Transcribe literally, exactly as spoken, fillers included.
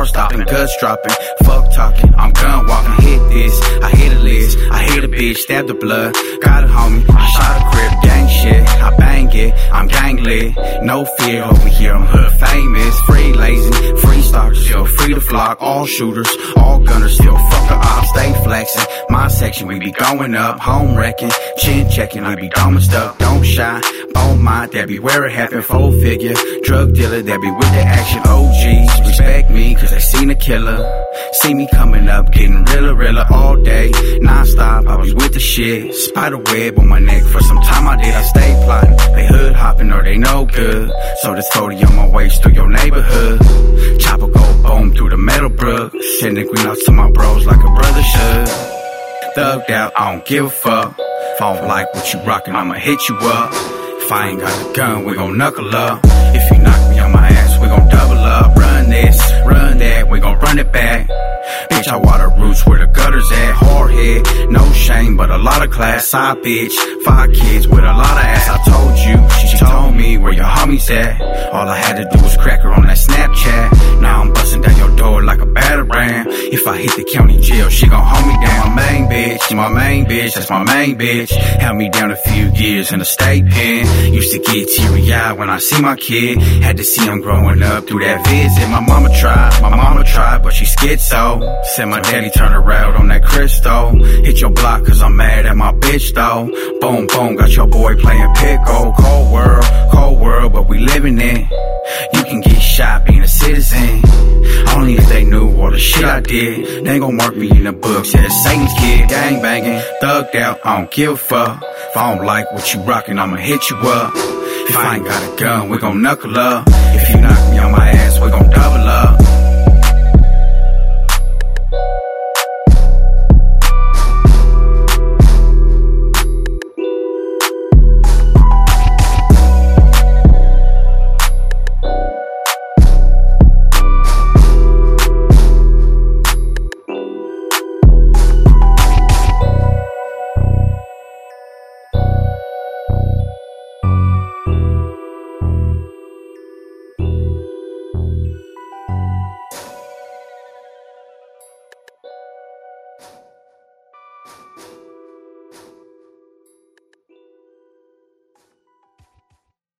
stopping, guts dropping, fuck talking, I'm gun walking, hit this, I hit a list, I hit a bitch, stab the blood, got a homie, I shot a crib, gang shit, I bang it, I'm gang lit, no fear over here, I'm hood famous, free lazy, free stalkers, still free to flock, all shooters, all gunners, still fuck the ops, stay flexing, my section, we be going up, home wrecking, chin checking, I be dumb and stuck, don't shy, bone mind, that be where it happen, full figure, drug dealer, that be with the action, O Gs, respect me, cause they seen a killer, see me coming up, getting realer, realer all day, non-stop, I was with the shit, spider web on my neck, for some time I did, I stay plotting, they hood hopping or they no good, so this forty on my waist through your neighborhood, chopper go boom through the metal brook, sending green out to my bros like a brother should, thugged out, I don't give a fuck, if I don't like what you rockin', I'ma hit you up, if I ain't got a gun, we gon' knuckle up, if you knock me on my ass, we gon' double up, run this, run that, we gon' run it back, bitch, I water roots where the gutters at, hard head, no shame, but a lot of class, side bitch, five kids with a lot of ass, I told you, she, she told me where your homies at, all I had to do was crack her on that Snapchat, now I'm busting down your door like a batarang, if I hit the county jail, she gon' hold me down, my main bitch, my main bitch, that's my main bitch, held me down a few years in the state pen, used to get teary-eyed when I see my kid, had to see him growing up through that visit, my mama tried, my mama tried, but she schizo, said my daddy turned around on that crystal, hit your block cause I'm mad at my bitch though, boom boom, got your boy playing pickle, cold world, cold world, but we living in, you can get shot being a citizen, only if they knew all the shit I did, they ain't gon' mark me in the books, yeah, Satan's kid, gang banging, thugged out, I don't give a fuck, if I don't like what you rockin', I'ma hit you up, if I ain't got a gun, we gon' knuckle up, if you knock me on my ass, we gon' double up.